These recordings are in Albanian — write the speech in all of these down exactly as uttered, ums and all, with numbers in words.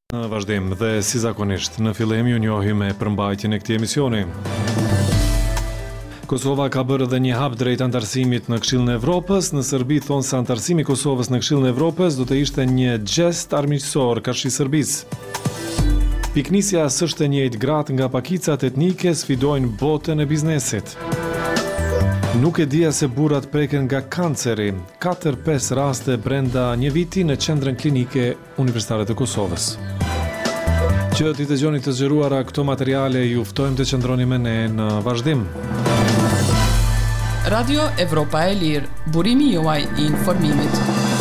Në vazhdim dhe si zakonisht, në fillim ju njohim me përmbajtjen e këtij emisioni. Kosova ka bërë edhe një hap drejt antarësimit në Këshillin e Evropës. Në Serbi thonë se antarësimi i Kosovës në Këshillin e Evropës do të ishte një gest armiqësor karshi Serbisë. Piknisja s'është e njëjtë, gratë nga pakicat etnike sfidojnë botën e biznesit. Nuk e dija se burrat preken nga kanceri. katër pesë raste brenda një viti në qendrën klinike universitare të Kosovës. Që t'i dëgjoni të zgjeruara këto materiale, ju ftojmë të qëndroni me ne në vazhdim. Radio Evropa e Lirë, burimi juaj i informimit.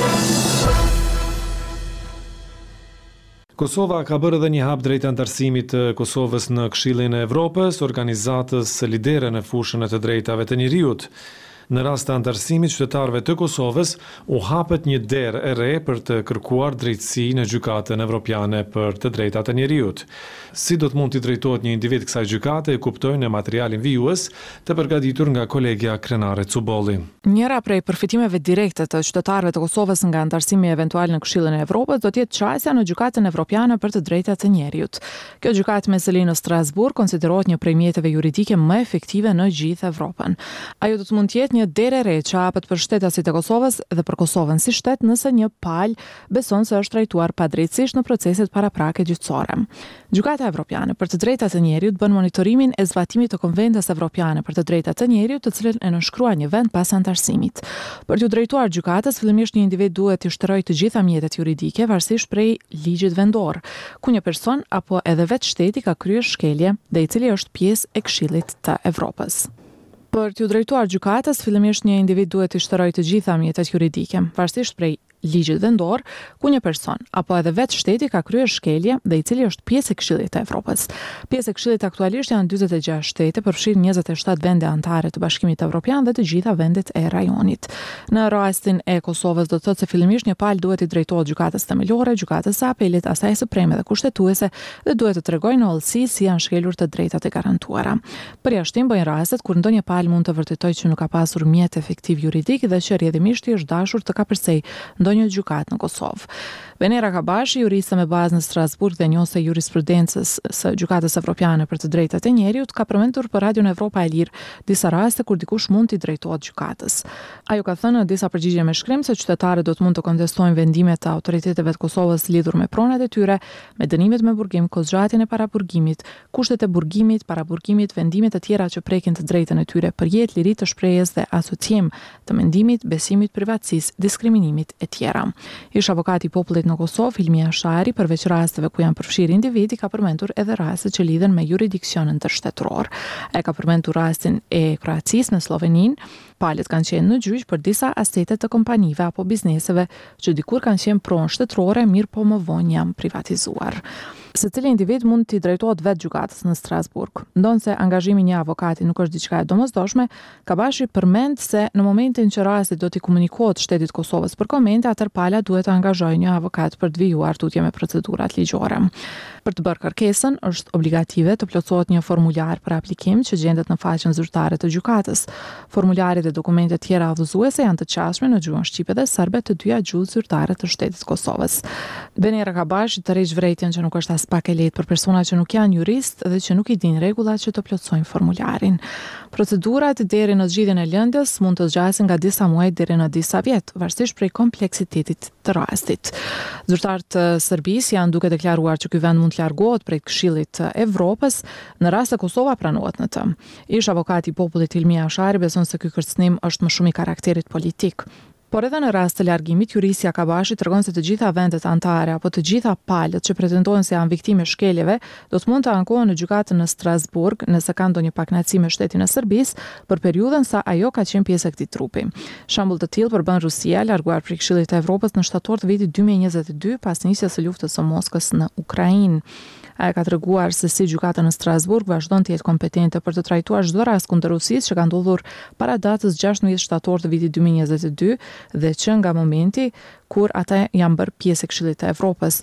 Kosova ka bërë edhe një hap drejt antarësimit të Kosovës në Këshillin e Evropës, organizatës lidere në fushën e të drejtave të njeriut. Në rast të antarësimit qytetarëve të Kosovës, u hapet një derë e re për të kërkuar drejtësi në gjykatën evropiane për të drejtat e njeriut. Si do të mund t'i drejtohet një individ kësaj gjykate, e kuptojnë në materialin vijues të përgatitur nga kolegja Krenare Cubolli. Njëra prej përfitimeve direkte të qytetarëve të Kosovës nga antarësimi eventual në Këshillin e Evropës do të jetë çështja në gjykatën evropiane për të drejtat e njeriut. Kjo gjykatë me seli në Strasburg konsiderohet një prej mjeteve juridike më efektive në gjithë Evropën. Ajo do të mund të jetë një derë e re që hapet për shtetasit e Kosovës dhe për Kosovën si shtet nëse një palë beson se është trajtuar padrejtësisht në proceset paraprake gjyqësore. Gjykata Evropiane për të drejtat e njeriut bën monitorimin e zbatimit të Konventës Evropiane për të drejtat e njeriut, të cilën e nënshkrua një vend pas antarësimit. Për t'u drejtuar gjykatës, fillimisht një individ duhet të shtrojë të gjitha mjetet juridike varësisht prej ligjit vendor, ku një person apo edhe vetë shteti ka kryer shkelje dhe i cili është pjesë e Këshillit të Evropës. Për t'u drejtuar gjykatës, fillimisht një individ duhet të shtrojë të gjitha mjetet juridike, varësisht prej ligjit vendor, ku një person apo edhe vetë shteti ka kryer shkelje dhe i cili është pjesë e Këshillit të Evropës. Pjesë e Këshillit aktualisht janë dyzet e gjashtë shtete, përfshirë njëzet e shtatë vende anëtare të Bashkimit Evropian dhe të gjitha vendet e rajonit. Në rastin e Kosovës do të thotë se fillimisht një palë duhet i drejtohet gjykatës themelore, gjykatës së apelit, asaj supreme dhe kushtetuese dhe duhet të tregojë në hollësi si janë shkelur të drejtat e garantuara. Përjashtim bëjnë rastet kur ndonjë palë mund të vërtetojë që nuk ka pasur mjet efektiv juridik dhe që rrjedhimisht i është dashur të kapërcej ndonjë gjykatë në Kosovë. Venera Kabashi, juriste me bazë në Strasburg dhe njëse jurisprudencës së Gjykatës Evropiane për të drejtat e njeriut, ka përmendur për Radion Evropa e Lirë disa raste kur dikush mund t'i drejtohet gjykatës. Ajo ka thënë në disa përgjigje me shkrim se qytetarët do të mund të kontestojnë vendimet të autoriteteve të Kosovës lidhur me pronat e tyre, me dënimet me burgim, kozhgjatjen e paraburgimit, kushtet e burgimit, paraburgimit, vendimet e tjera që prekin të drejtën e tyre për jetë, liri të shprehjes dhe asociem të mendimit, besimit, privatësisë, diskriminimit e tjera. Ish avokati i popullit në Kosovë, Hilmia Shari, përveç rasteve ku janë përfshirë individi, ka përmendur edhe rastet që lidhen me jurisdiksionin tërshtetëror. E ka përmendur rastin e Kroacisë në Sloveninë. Palët kanë qenë në gjyq për disa asete të kompanive apo bizneseve që dikur kanë qenë pronë shtetërore, mirë po më vonë janë privatizuar. Secili individ mund t'i drejtohet vetë gjykatës në Strasburg. Ndonse angazhimi një avokati nuk është diçka e domosdoshme, Kabashi përmend se në momentin që rasti do t'i komunikohet shtetit Kosovës për komente, atër pala duhet të angazhojë një avokat për të vijuar tutje me procedurat ligjore. Për të bërë kërkesën, është obligative të plotësohet një formular për aplikim që gjendet në faqen zyrtare të gjykatës. Formularet dhe dokumentet tjera udhëzuese janë të qasshme në gjuhën shqipe dhe serbe, të dyja gjuhët zyrtare të shtetit Kosovës. Venera Kabashi tërheq vërejtjen që nuk është as pak e lehtë për persona që nuk janë jurist dhe që nuk i dinë rregullat që të plotësojnë formularin. Procedurat deri në zgjidhjen e lëndës mund të zgjasin nga disa muaj deri në disa vjet, varësisht prej kompleksitetit të rastit. Zyrtarët të Serbisë janë duke deklaruar që ky vend mund të largohet prej Këshillit të Evropës në rast se Kosova pranohet në të. Ish avokati i popullit Hilmia Shari beson se ky kërcënim është më shumë i karakterit politik. Por edhe në rast të largimit, jurisja Kabashi tregon se të gjitha vendet anëtare apo të gjitha palët që pretendojnë se janë viktime shkeljeve do të mund të ankohen në gjykatën në Strasburg nëse kanë ndonjë pakënaqësi me shtetin e Serbisë për periudhën sa ajo ka qenë pjesë e këtij trupi. Shembull të tillë përbën Rusia, larguar prej Këshillit të Evropës në shtator të vitit dy mijë e njëzet e dy pas nisjes së luftës së Moskës në Ukrainë. Ai ka treguar se si gjykata në Strasburg vazhdon të jetë kompetente për të trajtuar çdo rast kundër Rusisë që ka ndodhur para datës gjashtëdhjetë shtator të vitit dy mijë e njëzet e dy dhe që nga momenti kur ata janë bërë pjesë e Këshillit të Evropës.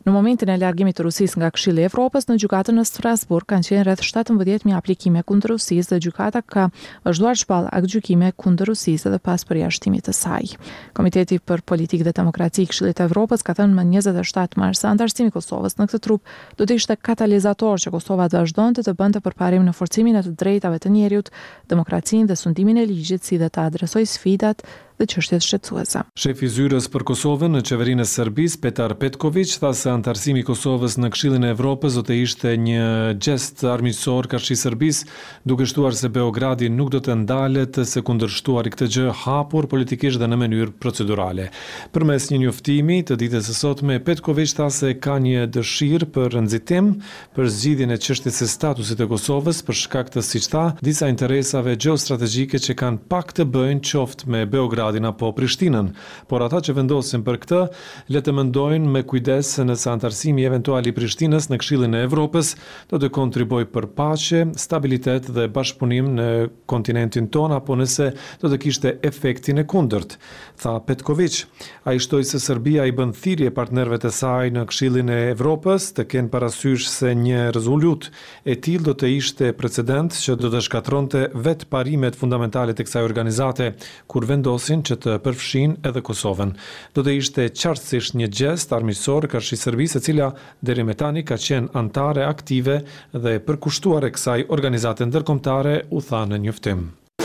Në momentin e largimit të Rusisë nga Këshilli i Evropës, në gjykatën në Strasburg kanë qenë rreth shtatëmbëdhjetë mijë aplikime kundër Rusisë dhe gjykata ka vazhduar shpall aktgjykime kundër Rusisë edhe pas përjashtimit të saj. Komiteti për Politikë dhe Demokraci i Këshillit të Evropës ka thënë më njëzet e shtatë mars se antarësimi i Kosovës në këtë trup do të ishte katalizator që Kosova të vazhdonte të bënte përparim në forcimin e të drejtave të njerëzit, demokracinë dhe sundimin e ligjit, si dhe të adresojë sfidat dhe çështjet shqetësuese. Shefi i zyrës për Kosovën në qeverinë e Serbisë, Petar Petković, tha se antarësimi i Kosovës në Këshillin e Evropës do të ishte një gjest armiqësor karshi Serbisë, duke shtuar se Beogradi nuk do të ndalet se kundërshtuari këtë gjë hapur politikisht dhe në mënyrë procedurale. Përmes një njoftimi të ditës së sotme, Petković tha se ka një dëshirë për nxitim për zgjidhjen e çështjes së statusit të Kosovës për shkak të, siç tha, disa interesave gjeostrategjike që kanë pak të bëjnë qoftë me Beograd apo Prishtinën, por ata që vendosin për këtë, le të mendojnë me kujdes se nëse antarësimi eventual i Prishtinës në Këshillin e Evropës do të kontribuojë për paqe, stabilitet dhe bashkëpunim në kontinentin ton, apo nëse do të kishte efektin e kundërt, tha Petković. Ai shtoi se Serbia i bën thirrje partnerëve të saj në Këshillin e Evropës të kenë parasysh se një rezolut e tillë do të ishte precedent që do të shkatronte vetë parimet fundamentale të kësaj organizate, kur vendosin që të përfshin edhe Kosovën. Do të ishte qartësisht një gjest armiqësor karshi Serbisë, e cila deri më tani ka qenë antare aktive dhe përkushtuar e kësaj organizate ndërkombëtare, u tha në njoftim.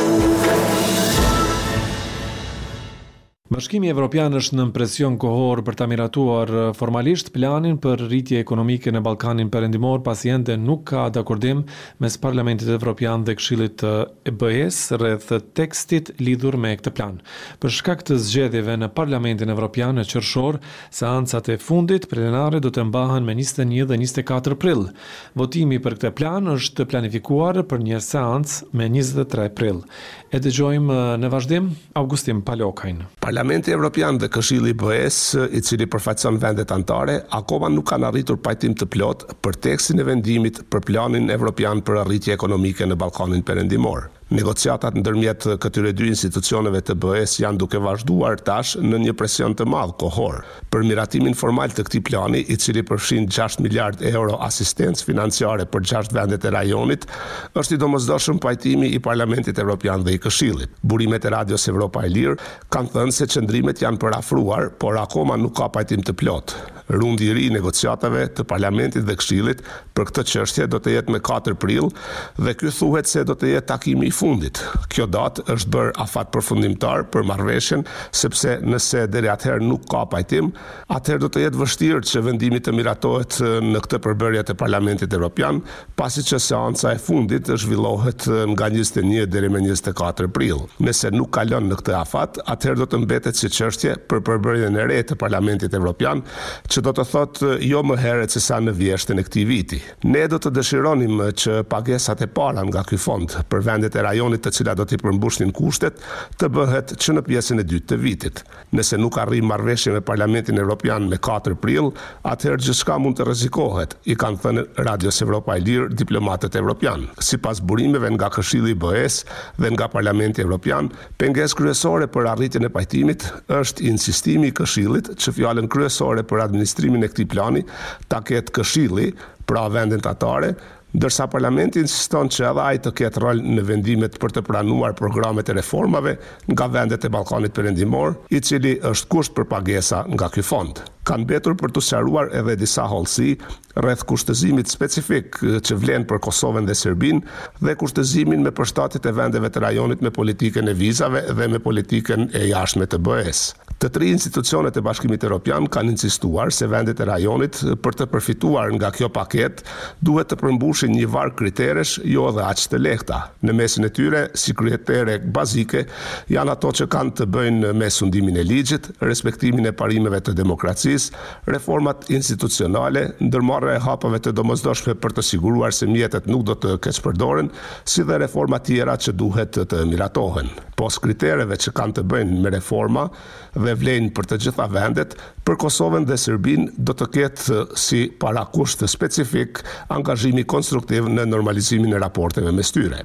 Bashkimi Evropian është në presion kohor për ta miratuar formalisht planin për rritje ekonomike në Ballkanin Perëndimor, pasi ende nuk ka dakordim mes Parlamentit Evropian dhe Këshillit të B E-s rreth tekstit lidhur me këtë plan. Për shkak të zgjedhjeve në Parlamentin Evropian në qershor, seancat e fundit plenare do të mbahen me njëzet e një dhe njëzet e katër prill. Votimi për këtë plan është planifikuar për një seancë me njëzet e tre prill. E dëgjojmë në vazhdim Augustin Palokajn. Parlamenti Evropian dhe Këshilli i B E-s, i cili përfaqëson vendet anëtare, akoma nuk kanë arritur pajtim të plot për tekstin e vendimit për planin evropian për arritje ekonomike në Ballkanin Perëndimor. Negociatat ndërmjet këtyre dy institucioneve të B E-s janë duke vazhduar tash në një presion të madh kohor për miratimin formal të këtij plani, i cili përfshin gjashtë miliard euro asistencë financiare për gjashtë vendet e rajonit, është i domosdoshëm pajtimi i Parlamentit Evropian dhe i Këshillit. Burimet e Radios Evropa e Lirë kanë thënë se qëndrimet janë përafruar, por akoma nuk ka pajtim të plot. Rundi i ri i negociatave të Parlamentit dhe Këshillit për këtë çështje do të jetë me katër prill dhe ky thuhet se do të jetë takimi i fundit. Kjo datë është bërë afat përfundimtar për marrëveshjen, sepse nëse deri atëherë nuk ka pajtim, atëherë do të jetë vështirë që vendimi të miratohet në këtë përbërje të Parlamentit Evropian, pasi që seanca e fundit zhvillohet nga njëzet e një deri me njëzet e katër prill. Nëse nuk kalon në këtë afat, atëherë do të mbetet si çështje për përbërjen e re të Parlamentit Evropian, që do të thotë jo më herët se sa në vjeshtën e këtij viti. Ne do të dëshironim që pagesat e para nga ky fond për vendet e rajonit të cilat do t'i përmbushnin kushtet të bëhet që në pjesën e dytë të vitit. Nëse nuk arrim marrëveshje me Parlamentin Evropian me katër prill, atëherë gjithçka mund të rrezikohet, i kanë thënë Radios Evropa e Lirë diplomatët evropian. Sipas burimeve nga Këshilli i B E-s dhe nga Parlamenti Evropian, pengesë kryesore për arritjen e pajtimit është insistimi i Këshillit që fjalën kryesore për administrimin e këtij plani ta ketë Këshilli, pra vendet anëtare, ndërsa Parlamenti insiston që edhe ai të ketë rol në vendimet për të pranuar programet e reformave nga vendet e Ballkanit Perëndimor, i cili është kusht për pagesa nga ky fond. Kanë mbetur për të sqaruar edhe disa hollësi rreth kushtëzimit specifik që vlen për Kosovën dhe Serbinë dhe kushtëzimin me përshtatjet e vendeve të rajonit me politikën e vizave dhe me politikën e jashtme të B E-s. Të tri institucionet e Bashkimit Evropian kanë insistuar se vendet e rajonit për të përfituar nga kjo paket duhet të përmbushin një varg kriteresh, jo edhe aq të lehta. Në mesin e tyre, si kritere bazike, janë ato që kanë të bëjnë me sundimin e ligjit, respektimin e parimeve të demokracisë, reformat institucionale, ndërmarrja e hapave të domosdoshme për të siguruar se mjetet nuk do të keqpërdoren, si dhe reforma tjera që duhet të miratohen. Pos kritereve që kanë të bëjnë me reforma dhe vlen për të gjitha vendet, për Kosovën dhe Serbinë do të ketë si parakusht specifik angazhimi konstruktiv në normalizimin e raporteve mes tyre.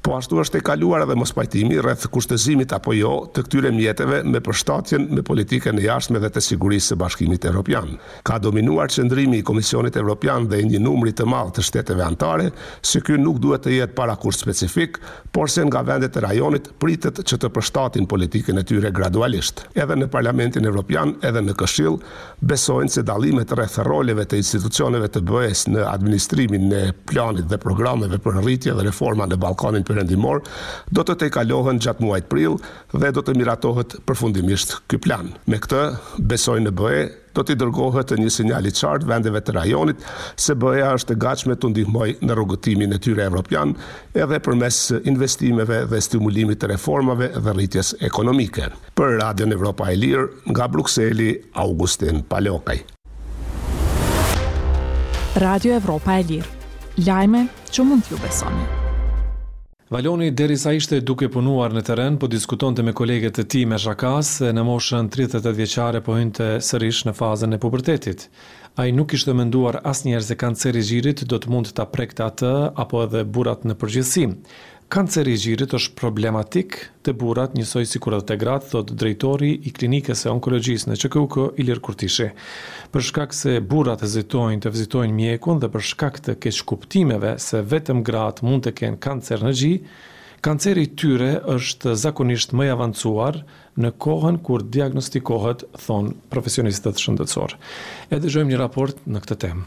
Po ashtu është e kaluar edhe mospajtimi rreth kushtëzimit apo jo të këtyre mjeteve me përshtatjen me politikën e jashtme dhe të sigurisë së Bashkimit Evropian. Ka dominuar qëndrimi i Komisionit Evropian dhe i një numri të madh të shteteve anëtare se ky nuk duhet të jetë parakusht specifik, por se nga vendet e rajonit pritet që të përshtatin politikën e tyre gradualisht. Edhe në Parlamentin Evropian, edhe në Këshill, besojnë se dallimet rreth roleve të institucioneve të B E S në administrimin e planit dhe programeve për rritje dhe reforma në Ballkanin Perëndimor do të tejkalohen gjatë muajit prill dhe do të miratohet përfundimisht ky plan. Me këtë, besojnë në B E do t'i dërgohet një sinjal i qartë vendeve të rajonit se B E-a është e gatshme të ndihmojë në rrugëtimin e tyre evropian edhe përmes investimeve dhe stimulimit të reformave dhe rritjes ekonomike. Për Radion Evropa e Lirë, nga Brukseli, Augustin Palokaj. Radio Evropa e Lirë. Lajme që mund t'ju besoni. Valoni derisa ishte duke punuar në terren, po diskutonte me kolegët e tij me shakas se në moshën tridhjetë e tetë vjeçare po hynte sërish në fazën e pubertetit. Ai nuk kishte menduar asnjëherë se kanceri i gjirit do të mund ta prekte atë apo edhe burrat në përgjithësi. Kanceri i gjirit është problematik të burrat njësoj sikur edhe të gratë, thot drejtori i klinikës së onkologjisë në Q K U K, Ilir Kurtishi. Për shkak se burrat hezitojnë të vizitojnë mjekun dhe për shkak të keqkuptimeve se vetëm gratë mund të kenë kancer në gjë, kanceri i tyre është zakonisht më i avancuar në kohën kur diagnostikohet, thon profesionistët shëndetësor. E dëgjojmë një raport në këtë temë.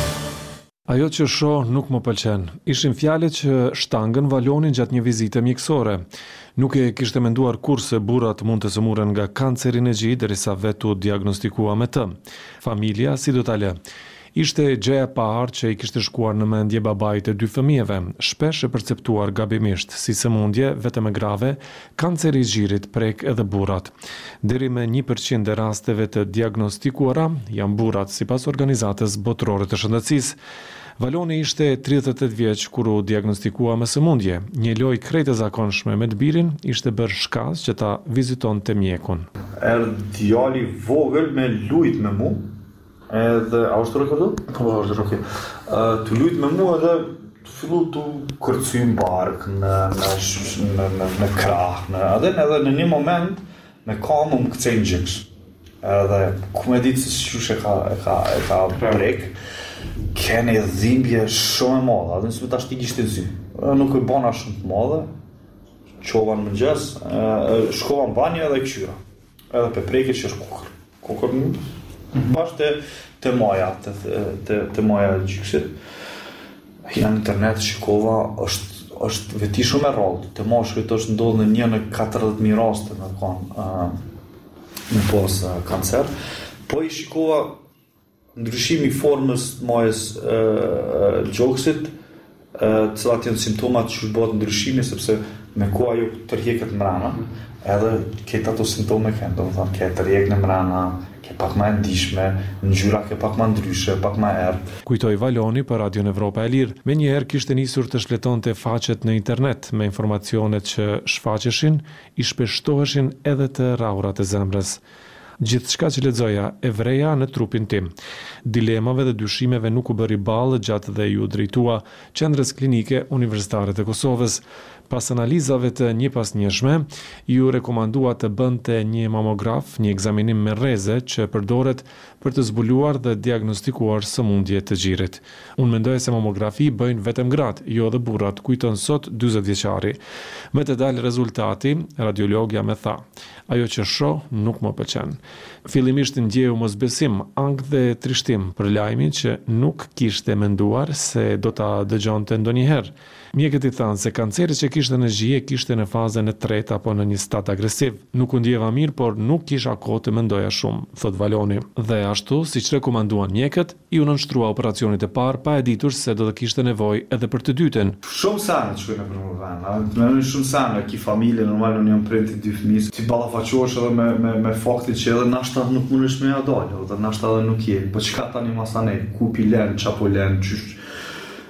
Ajo që shoh nuk më pëlqen. Ishin fjalët që shtangën Valonin gjatë një vizite mjekësore. Nuk e kishte menduar kurrë se burrat mund të sëmuren nga kanceri në gjë derisa vetu diagnostikua me të. Familja si do ta lë? Ishte gjëja e parë që i kishte shkuar në mendje babait e dy fëmijëve, shpesh e perceptuar gabimisht si sëmundje vetëm e grave, kanceri i gjirit prek edhe burrat. Deri me një përqind e rasteve të diagnostikuara janë burrat sipas organizatës botërore të shëndetësisë. Valoni ishte tridhjetë e tetë vjeç kur u diagnostikua me sëmundje. Një lojë krejt e zakonshme me të birin ishte bërë shkas që ta vizitonte mjekun. Erdhi djali vogël me lujt me mu, edhe a është rekordu? Po, është okay. Uh, të lujt me mu edhe të fillu të kërcy në bark, në, në, në, në, në krah, në, edhe, edhe në një moment me kamë më këcej në gjiksh. Edhe ku me ditë se shush e ka, e ka, e ka prek, kene dhimbje shumë e madhe, edhe nësë të ashtë i kishtë të zy. Nuk e bana shumë të madhe, qova në mëngjes, shkova në banje edhe këqyra. Edhe pe preke që është kukër. Kukër në bashkë të, të maja, të, të, të maja gjyksit. Hina në internet shikova, është, është veti shumë e rallë. Të mashkët është ndodhë në një në katërdhjetë mijë raste në kanë në pos uh, kancer. Po i shikova ndryshimi i formës të majës uh, gjoksit, uh, cilat janë simptomat që bëhet ndryshimi, sepse me koha ju tërhiqet mrena, edhe këtë ato simptome kënë, do më thonë, ke tërhiq në mrena, ke pak ma e ndishme, ngjyra ke pak ma ndryshe, pak ma erë. Kujtoi Valoni për Radion Evropa e Lirë. Me njëherë kishte nisur të shletonte faqet në internet me informacionet që shfaqeshin, i shpeshtoheshin edhe të rraurat e zemrës. Gjithçka që lexoja e vreja në trupin tim. Dilemave dhe dyshimeve nuk u bëri ballë gjatë dhe ju drejtua qendrës klinike universitare të Kosovës. Pas analizave të një pas njëshme, ju rekomandua të bënte një mamograf, një ekzaminim me rreze që përdoret për të zbuluar dhe diagnostikuar sëmundje të gjirit. Unë mendoj se mamografi bëjnë vetëm gratë, jo dhe burrat, kujton sot dyzet vjeçari. Me të dalë rezultati, radiologja me tha, ajo që shoh nuk më pëlqen. Fillimisht ndjeu mosbesim, ankth dhe trishtim për lajmin që nuk kishte menduar se do ta dëgjonte ndonjëherë. Mjekët i thanë se kanceri që kishte në gjie kishte në fazën e tretë apo në një stad agresiv. Nuk u ndjeva mirë, por nuk kisha kohë të mendoja shumë, thot Valoni. Dhe ashtu, siç rekomanduan mjekët, i u nënshtrua operacionit e parë pa e ditur se do të kishte nevojë edhe për të dytën. Shumë sanë të shkojnë për më vend, më shumë sanë, ki familje, normal në jam prenti dy fëmijë. Ti ballafaqohesh edhe me me me faktin që edhe nashta nuk mundesh me ja dalë, edhe nashta edhe nuk je. Po çka tani masanej, ku pi lën, çapo lën, çysh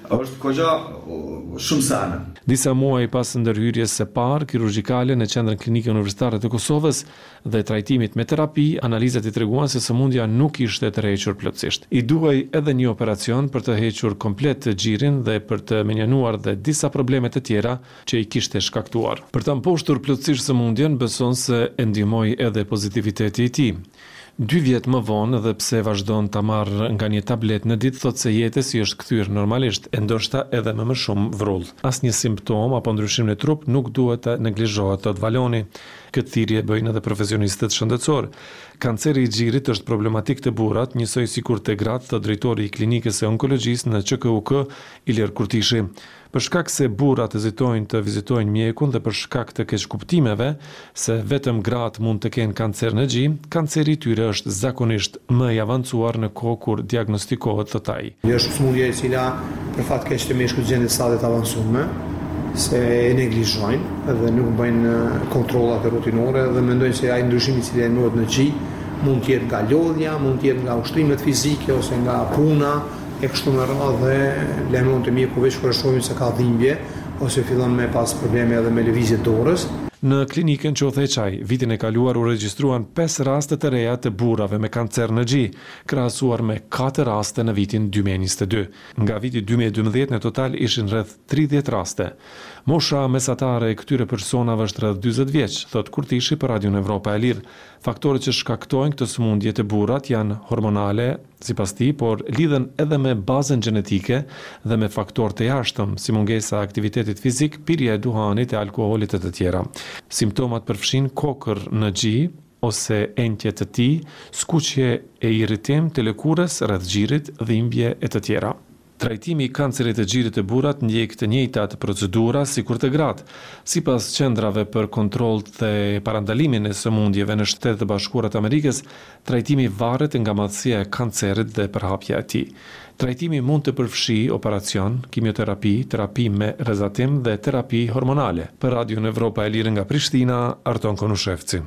është goxha shumë sane. Disa muaj pas ndërhyrjes së parë kirurgjikale në Qendrën Klinike Universitare të Kosovës dhe trajtimit me terapi, analizat i treguan se sëmundja nuk ishte tërhequr plotësisht. I duhej edhe një operacion për të hequr komplet të gjirin dhe për të menjanuar dhe disa probleme të tjera që i kishte shkaktuar. Për ta mposhtur plotësisht sëmundjen, beson se e ndihmoi edhe pozitiviteti i tij. Dy vjet më vonë, edhe pse vazhdon ta marrë nga një tablet në ditë, thotë se jetës i është kthyer normalisht, e ndoshta edhe me më shumë vrull. Asnjë simptom apo ndryshim në trup nuk duhet të neglizhohet, thotë Valoni. Këtë thirrje bëjnë edhe profesionistët shëndetësor. Kanceri i xhirit është problematik të burrat, njësoj sikur të gratë, thotë drejtori i klinikës së onkologjisë në Q K U K, Ilir Kurtishi. Për shkak se burrat hezitojnë të vizitojnë mjekun dhe për shkak të keqkuptimeve se vetëm gratë mund të kenë kancer në gjim, kanceri i tyre është zakonisht më i avancuar në kohë kur diagnostikohet, thotë ai. Është smundje e cila për fat keq të meshkujt gjendet stadie të avancuara, se e neglizhojnë dhe nuk bëjnë kontrollat e rutinore dhe mendojnë se ai ndryshimi i cili ndodhet në gjim mund të jetë nga lodhja, mund të jetë nga ushtrimet fizike ose nga puna e kështu me radhë dhe lajmëron të mjeku veç kur shohin se ka dhimbje ose fillon me pas probleme edhe me lëvizje dorës. Në klinikën Qothe e Qaj, vitin e kaluar u regjistruan pesë raste të reja të burrave me kancer në gji, krahasuar me katër raste në vitin dy mijë e njëzet e dy. Nga viti dy mijë e dymbëdhjetë në total ishin rreth tridhjetë raste. Mosha mesatare e këtyre personave është rreth dyzet vjeç, thot Kurtishi për Radion Evropa e Lirë. Faktorët që shkaktojnë këtë sëmundje të burrat janë hormonale, sipas tij, por lidhen edhe me bazën gjenetike dhe me faktorë të jashtëm, si mungesa e aktivitetit fizik, pirja e duhanit e alkoolit e të tjera. Simptomat përfshin kokër në gji ose entje të tij, skuqje e irritim të lëkurës rreth xhirit, dhimbje e të tjera. Trajtimi i kancerit të xhirit të burrat ndjek të njëjtat procedura sikur të gratë. Sipas qendrave për kontroll dhe parandalimin e sëmundjeve në Shtetet e Bashkuara të Amerikës, trajtimi varet nga madhësia e kancerit dhe përhapja e tij. Trajtimi mund të përfshijë operacion, kimioterapi, terapi me rrezatim dhe terapi hormonale. Për Radion Evropa e Lirë nga Prishtina, Arton Konushevci.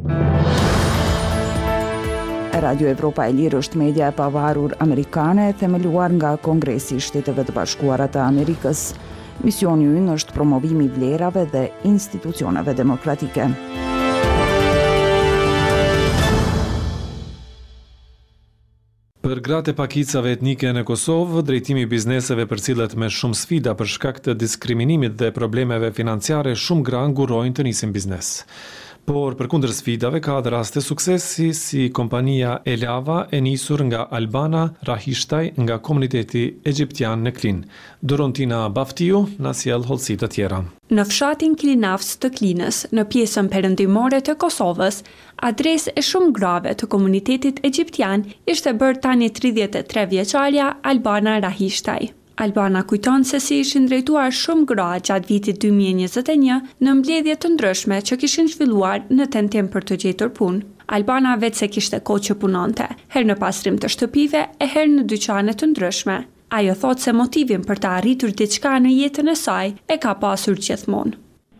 Radio Evropa e Lirë është media e pavarur amerikane themeluar nga Kongresi i Shteteve të Bashkuara të Amerikës. Misioni i ynë është promovimi i vlerave dhe institucioneve demokratike. Për gratë e pakicave etnike në Kosovë, drejtimi i bizneseve për cilët me shumë sfida për shkak të diskriminimit dhe problemeve financiare, shumë gra ngurojnë të nisin biznes. Por përkundër sfidave ka edhe raste suksesi si kompania Elava e nisur nga Albana Rahishtaj nga komuniteti egjiptian në Klin. Dorontina Baftiu na sjell hollësi të tjera. Në fshatin Klinavs të Klinës, në pjesën perëndimore të Kosovës, adresë e shumë grave të komunitetit egjiptian ishte bërë tani tridhjetë e tre vjeçarja Albana Rahishtaj. Albana kujton se si ishin drejtuar shumë gra gjatë vitit dy mijë e njëzet e një në mbledhje të ndryshme që kishin zhvilluar në tentim për të gjetur punë. Albana vetë se kishte kohë që punonte, herë në pastrim të shtëpive e herë në dyqane të ndryshme. Ajo thotë se motivin për të arritur diçka në jetën e saj e ka pasur gjithmonë.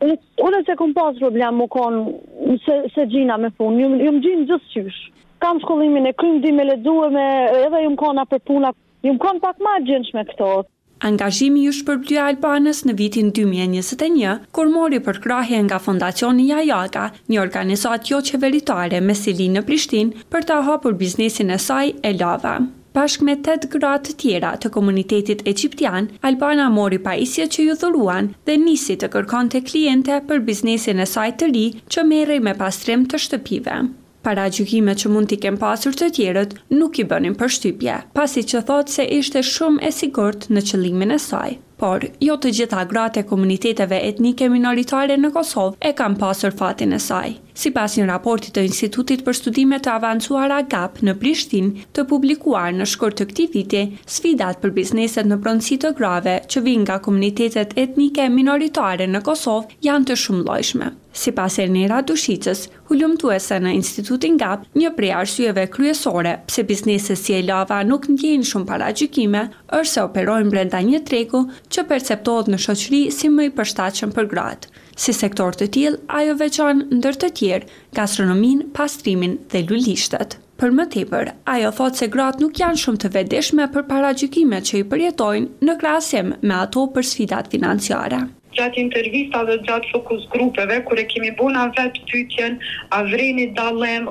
Unë se kom pas problem më konë se, se gjina me punë, ju, ju më gjinë gjithë qysh. Kam shkollimin e krym, di me lexue, me edhe ju më kona për puna. Ju më konë pak ma gjënshme këto. Angazhimi ju shpërblye Albanës në vitin dy mijë e njëzet e një, kur mori përkrahje nga Fondacioni Jajaga, një organizatë jo qeveritare me sili në Prishtinë, për të hapur biznesin e saj Elava. Bashkë me tetë gra të tjera të komunitetit egjiptian, Albana mori pajisjet që ju dhuruan dhe nisi të kërkonte kliente për biznesin e saj të ri që merrej me pastrim të shtëpive. Para gjykimet që mund t'i kem pasur të tjerët nuk i bënin përshtypje, pasi që thotë se ishte shumë e sigurt në qëllimin e saj. Por, jo të gjitha gratë e komuniteteve etnike minoritare në Kosovë e kanë pasur fatin e saj. Sipas një raporti të Institutit për Studime të Avancuara GAP në Prishtinë, të publikuar në shkurt të këtij viti, sfidat për bizneset në pronësi të grave që vijnë nga komunitetet etnike minoritare në Kosovë janë të shumëllojshme. Sipas Ernira Dushicës, hulumtuese në Institutin GAP, një prej arsyeve kryesore pse bizneset si Elava nuk ndjejnë shumë paragjykime është se operojnë brenda një tregu që perceptohet në shoqëri si më i përshtatshëm për gratë. Si sektor të tillë, ajo veçon ndër të tjerë gastronomin, pastrimin dhe lulishtet. Për më tepër, ajo thotë se gratë nuk janë shumë të vetëdijshme për paragjykimet që i përjetojnë në krahasim me ato për sfidat financiare. Gjatë intervistave, gjatë fokus grupeve, kur e kemi bu na vetë pyetjen, a vreni dallim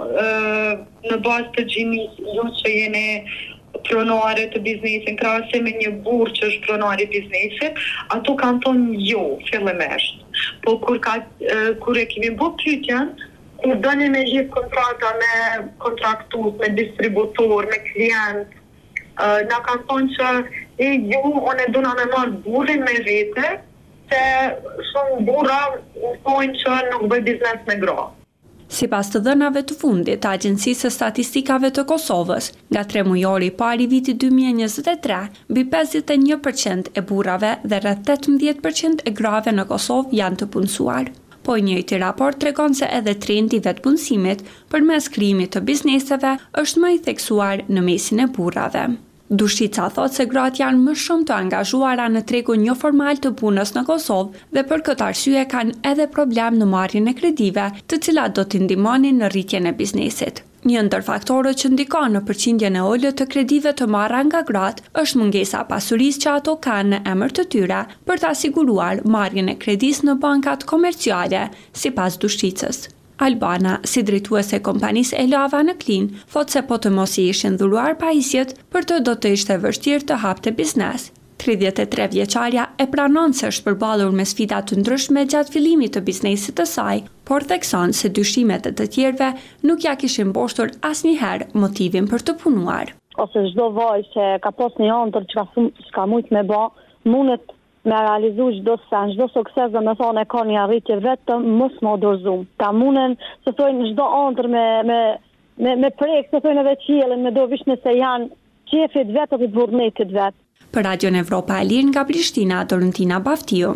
në bazë të gjinis, ju që jeni pronare të biznesin, krahasim me një burr që është pronari i biznesit, ato kanë thonë jo, fillimisht. Po kur ka kur e kemi bu pyetjen, kur doni me gjithë kontrata me kontraktues, me distributor, me klient, na kanë thonë që e ju, unë e duna me marrë burrin me vete, se shumë burra thonë që nuk bëj biznes me gra. Sipas të dhënave të fundit të Agjencisë së Statistikave të Kosovës, nga tre mujori i parë i vitit dy mijë e njëzet e tre, mbi pesëdhjetë e një përqind e burrave dhe rreth tetëmbëdhjetë përqind e grave në Kosovë janë të punësuar. Po i njëjti raport tregon se edhe trendi i vetpunësimit përmes krijimit të bizneseve është më i theksuar në mesin e burrave. Dushica thotë se gratë janë më shumë të angazhuara në tregun jo formal të punës në Kosovë dhe për këtë arsye kanë edhe problem në marrjen e kredive, të cilat do t'i ndihmonin në rritjen e biznesit. Një ndër faktorët që ndikon në përqindjen e ulët të kredive të marra nga gratë është mungesa pasurisë që ato kanë në emër të tyre për ta siguruar marrjen e kredisë në bankat komerciale, sipas Dushicës. Albana, si drejtuese e kompanisë Elava në Klin, thotë se po të mos i ishin dhuluar pajisjet, për të do të ishte vështirë të hapte biznes. tridhjetë e tre vjeçarja e pranon se është përballur me sfida të ndryshme gjatë fillimit të biznesit të saj, por thekson se dyshimet e të tjerëve nuk ja kishin mboshtur asnjëherë motivin për të punuar. Ose çdo vajzë që ka pas një ëndër që ka s'ka mujt me bë, mundet me realizu çdo sen, çdo sukses, dhe me thonë e ka një arritje vetëm mos më dorëzum. Ta munden se thonë çdo ëndër me me me me prek, se thonë edhe qiellin me do vish nëse janë qefit vetë të vullnetit vet. Për Radion Evropa e Lirë nga Prishtina, Dorentina Baftiu.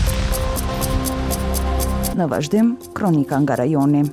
Në vazhdim, kronika nga rajoni.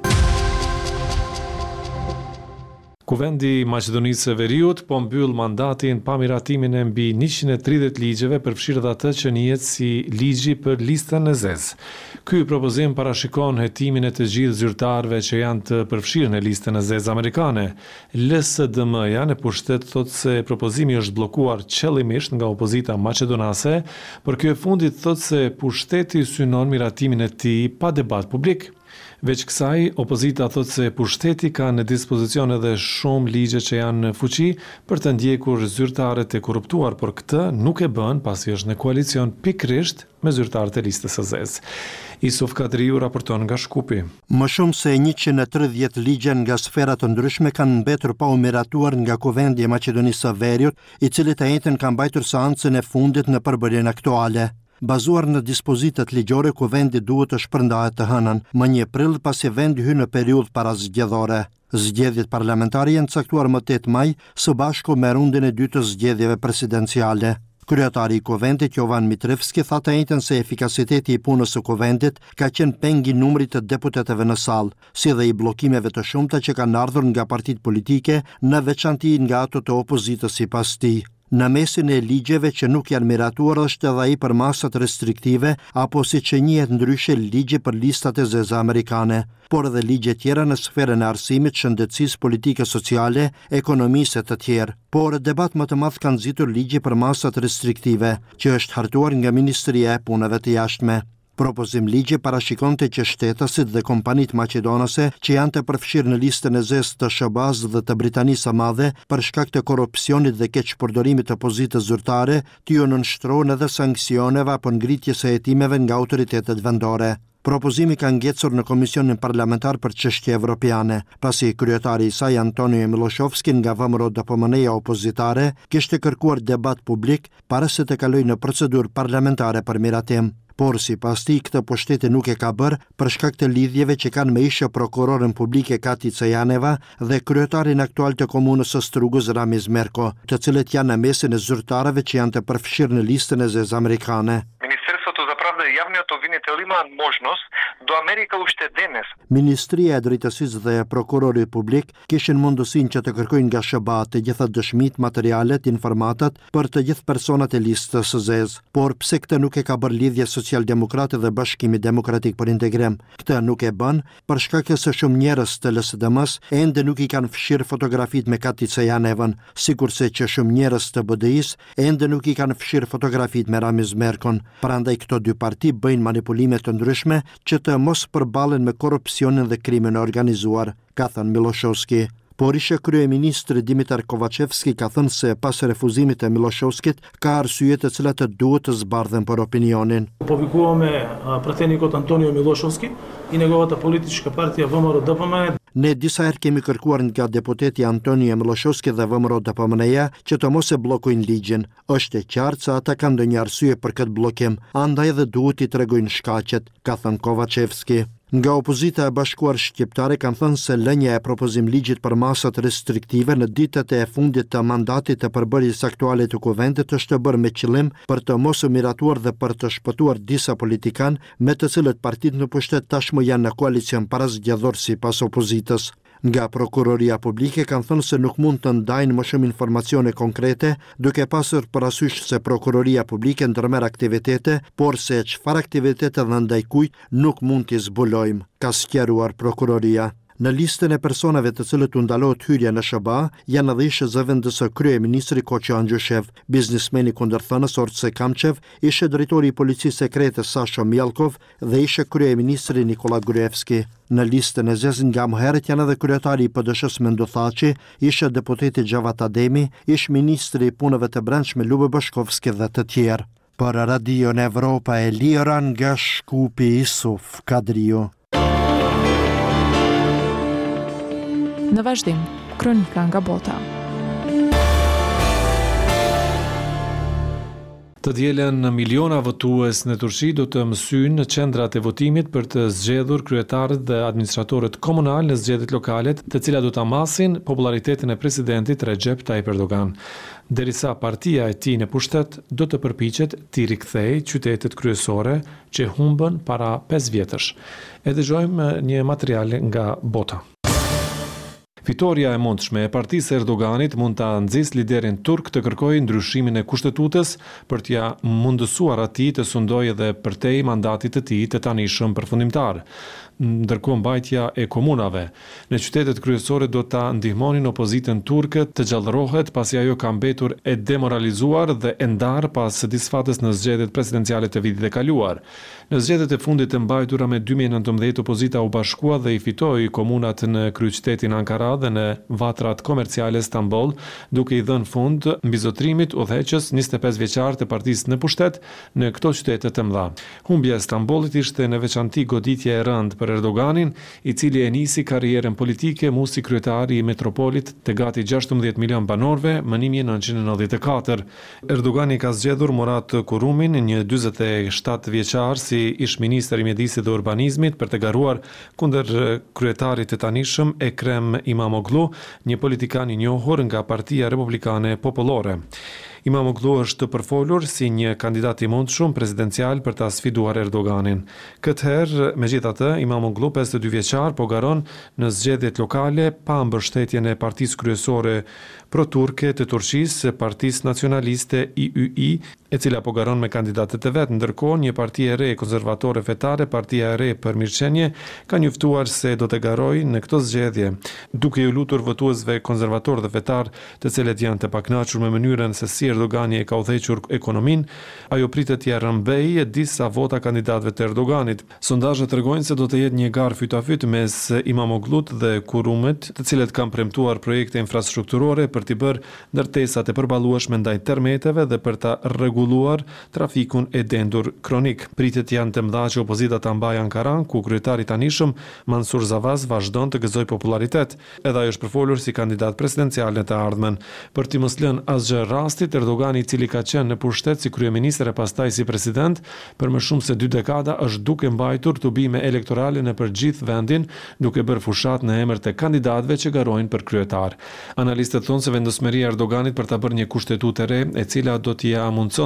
Kuvendi i Maqedonisë së Veriut po mbyll mandatin pa miratimin e mbi njëqind e tridhjetë ligjeve, përfshirë dhe atë që njihet si ligji për listën e zezë. Ky propozim parashikon hetimin e të gjithë zyrtarëve që janë të përfshirë në listën e zezë amerikane. L S D M-ja në pushtet thotë se propozimi është bllokuar qëllimisht nga opozita maqedonase, por ky e fundit thotë se pushteti synon miratimin e tij pa debat publik. Veç kësaj, opozita thotë se pushteti ka në dispozicion edhe shumë ligje që janë në fuqi për të ndjekur zyrtarët e korruptuar, por këtë nuk e bën pasi është në koalicion pikërisht me zyrtarët e listës së zezë. Isuf Kadriu raporton nga Shkupi. Më shumë se njëqind e tridhjetë ligje nga sfera të ndryshme kanë mbetur pa u miratuar nga Kuvendi i Maqedonisë së Veriut, i cili të njëjtën ka mbajtur seancën e fundit në përbërjen aktuale. Bazuar në dispozitat ligjore, Kuvendi duhet të shpërndahet të hënën, më një prill pasi vendi hyn në periudhë parazgjedhore. Zgjedhjet parlamentare janë caktuar më tetë maj, së bashku me rundin e dytë të zgjedhjeve presidenciale. Kryetari i Kuvendit Jovan Mitrevski tha të njëjtën se efikasiteti i punës së Kuvendit ka qenë peng i numrit të deputetëve në sallë, si dhe i bllokimeve të shumta që kanë ardhur nga partitë politike, në veçanti nga ato të opozitës sipas tij. Në mesin e ligjeve që nuk janë miratuar është edhe ai për masat restriktive, apo si që njihet ndryshe ligji për listat e zezë amerikane, por edhe ligje tjera në sferën e arsimit, shëndetësisë, politikës sociale, ekonomisë e të tjerë. Por debat më të madh kanë nxitur ligji për masat restriktive, që është hartuar nga Ministria e Punëve të Jashtme. Propozim ligji parashikonte që shtetasit dhe kompanitë maqedonase që janë të përfshirë në listën e zezë të S B A-s dhe të Britanisë së Madhe për shkak të korrupsionit dhe keqpërdorimit të pozitës zyrtare, t'ju nënshtrohen edhe sanksioneve apo ngritjes së hetimeve nga autoritetet vendore. Propozimi ka ngecur në Komisionin Parlamentar për Çështje Evropiane, pasi kryetari i saj Antonio Miloshovski nga V M R O D P M N-ja opozitare kishte kërkuar debat publik para se të kalojë në procedurë parlamentare për miratim. Por si pas ti këtë pushteti nuk e ka bërë për shkak të lidhjeve që kanë me ishe prokurorën publike Kati Cajaneva dhe kryetarin aktual të komunës së Strugës Ramiz Merko, të cilët janë në mesin e zyrtarëve që janë të përfshirë në listën e zezë amerikane. Министерството за правда и јавниот обвинител има можност do Amerika ushtedinës. Ministria e Drejtësisë dhe Prokurori Publik kishin mundësinë që të kërkojnë nga S B A të gjitha dëshmitë, materialet, informatat për të gjithë personat e listës së zezë, por pse këtë nuk e ka bërë Lidhja Social-Demokrate dhe Bashkimi Demokratik për Integrim? Këtë nuk e bën për shkak se shumë njerëz të L S D M-s ende nuk i kanë fshirë fotografitë me Kati Cajanevën, sikurse që shumë njerëz të B D I-s ende nuk i kanë fshirë fotografitë me Ramiz Merkon. Prandaj këto dy parti bëjnë manipulime të ndryshme që të mos përballen me korrupsionin dhe krimin e organizuar, ka thënë Miloshovski. Por ishe kryeministri Dimitar Kovacevski ka thënë se pas refuzimit të Miloshovskit ka arsye të cilat të duhet të zbardhen për opinionin. Publikuame pratjenikot Antonio Miloshovski i negovata politička partija V M R O D P M-e. Ne disa herë kemi kërkuar nga deputeti Antonio Miloshovski dhe V M R O D P M-ja që të mos e bllokojnë ligjin. Është e qartë se ata kanë ndonjë arsye për këtë bllokim, andaj edhe duhet i tregojnë shkaqet, ka thënë Kovacevski. Nga opozita e bashkuar shqiptare kanë thënë se lënia e propozim ligjit për masat restriktive në ditët e fundit të mandatit të përbërjes aktuale të Kuvendit është bërë me qëllim për të mos u miratuar dhe për të shpëtuar disa politikan me të cilët partitë në pushtet tashmë janë në koalicion parazgjedhor sipas opozitës. Nga Prokuroria Publike kanë thënë se nuk mund të ndajnë më shumë informacione konkrete, duke pasur parasysh se Prokuroria Publike ndërmerr aktivitete, por se çfarë aktivitete dhe ndaj kujt nuk mund t'i zbulojmë, ka sqaruar Prokuroria. Në listën e personave të cilët u ndalohet hyrja në S B A janë edhe ish zëvendës kryeministri Koço Angjushev, biznesmeni kundërthënës Orce Kamçev, ishe drejtori i policisë sekrete Sasho Mjalkov dhe ishe kryeministri Nikola Gruevski. Në listën e zezë nga më herët janë edhe kryetari i P D S-s Mendo Thaçi, ishe deputeti Xhavat Ademi, ish ministri i punëve të brendshme Lube Bashkovski dhe të tjerë. Për Radion Evropa e Lira nga Shkupi Isuf Kadriu. Në vazhdim, kronika nga bota. Të dielën miliona votues në Turqi do të mësynë në qendrat e votimit për të zgjedhur kryetarët dhe administratorët komunal në zgjedhjet lokale, të cilat do ta masin popularitetin e presidentit Recep Tayyip Erdogan. Derisa partia e tij në pushtet do të përpiqet t'i rikthejë qytetet kryesore që humbën para pesë vjetësh. E dëgjojmë një material nga bota. Fitoria e mundshme e partisë Erdoganit mund ta nxjisë liderin turk të kërkojë ndryshimin e kushtetutës për t'ia mundësuar atij të sundojë edhe përtej mandatit të tij të tanishëm përfundimtar. Ndërkohë mbajtja e komunave në qytetet kryesore do ta ndihmonin opozitën turke të gjallërohet pasi ajo ka mbetur e demoralizuar dhe e ndarë pas disfatës në zgjedhjet presidenciale të vitit e kaluar. Në zgjedhjet e fundit të mbajtura me dy mijë e nëntëmbëdhjetë opozita u bashkua dhe i fitoi komunat në kryeqytetin Ankara dhe në vatrat komerciale Stamboll, duke i dhënë fund mbizotrimit udhëheqës njëzet e pesë vjeçar të partisë në pushtet në këto qytete të mëdha. Humbja e Stambollit ishte në veçanti goditje e rëndë për Erdoganin, i cili e nisi karrierën politike mu si kryetari i metropolit të gati gjashtëmbëdhjetë milion banorëve më një mijë e nëntëqind e nëntëdhjetë e katër. Erdogani ka zgjedhur Murat Kurumin, një dyzet e shtatë vjeçar si ish ministër i mjedisit dhe urbanizmit për të garuar kundër kryetarit të tanishëm Ekrem Imamoglu, një politikan i njohur nga Partia Republikane Popullore. Imamoglu është përfolur si një kandidat i mundshëm presidencial për ta sfiduar Erdoganin. Këtë herë, megjithatë, Imamoglu, pesëdhjetë e dy vjeçar, po garon në zgjedhjet lokale pa mbështetjen e partisë kryesore pro-turke të Turqisë, Partisë Nacionaliste I Y I, e cila po garon me kandidatët e vet. Ndërkohë, një parti e re konservatore fetare, Partia e re për mirëqenie, ka njoftuar se do të garojë në këto zgjedhje, duke u lutur votuesve konservator dhe fetar, të cilët janë të pakënaqur me mënyrën se si Erdogani e ka udhëhequr ekonominë, ajo pritet t'ia rrëmbejë disa vota kandidatëve të Erdoganit. Sondazhet tregojnë se do të jetë një garë fyt a fyt mes Imamoglut dhe Kurumit, të cilët kanë premtuar projekte infrastrukturore për t'i bërë ndërtesat e përballueshme ndaj termeteve dhe për ta rregulluar trafikun e dendur kronik. Pritet janë të mëdha që opozita ta mbajë Ankaran, ku kryetari i tanishëm Mansur Zavaz vazhdon të gëzojë popularitet, edhe ai është përfolur si kandidat presidencial në të ardhmen. Për t'i mos lënë asgjë rastit, Erdogani, i cili ka qenë në pushtet si kryeministër e pastaj si president për më shumë se dy dekada, është duke mbajtur tubime elektorale në për gjithë vendin, duke bërë fushat në emër të kandidatëve që garojnë për kryetar. Analistët thonë se vendosmëria e Erdoganit për ta bërë një kushtetutë e re, e cila do t'i ia mundson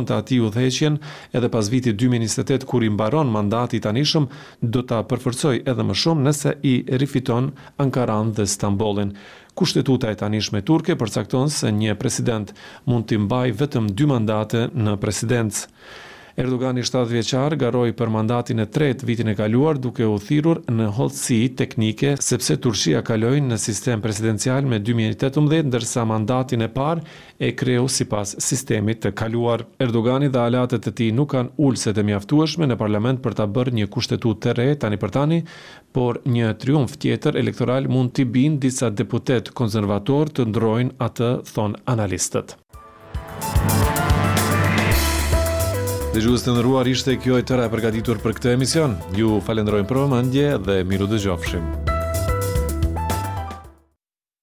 të atij udhëheqjen edhe pas vitit dy mijë e njëzet e tetë kur i mbaron mandati i tanishëm, do ta përforcojë edhe më shumë nëse i rifiton Ankaran dhe Stambollin. Kushtetuta e tanishme turke përcakton se një president mund të mbajë vetëm dy mandate në presidencë. Erdogani shtatë vjeçar garoi për mandatin e tretë vitin e kaluar duke u thirrur në hollësi teknike sepse Turqia kaloi në sistem presidencial me dy mijë e tetëmbëdhjetë ndërsa mandatin e parë e kreu sipas sistemit të kaluar. Erdogani dhe aleatët e tij nuk kanë ulëset e mjaftueshme në parlament për ta bërë një kushtetutë të re tani për tani, por një triumf tjetër elektoral mund t'i bijë disa deputet konservator të ndrojnë atë, thon analistët. Dëgjues të nderuar, ishte kjo e tëra e përgatitur për këtë emision. Ju falenderojmë për vëmendje dhe miru dëgjofshim.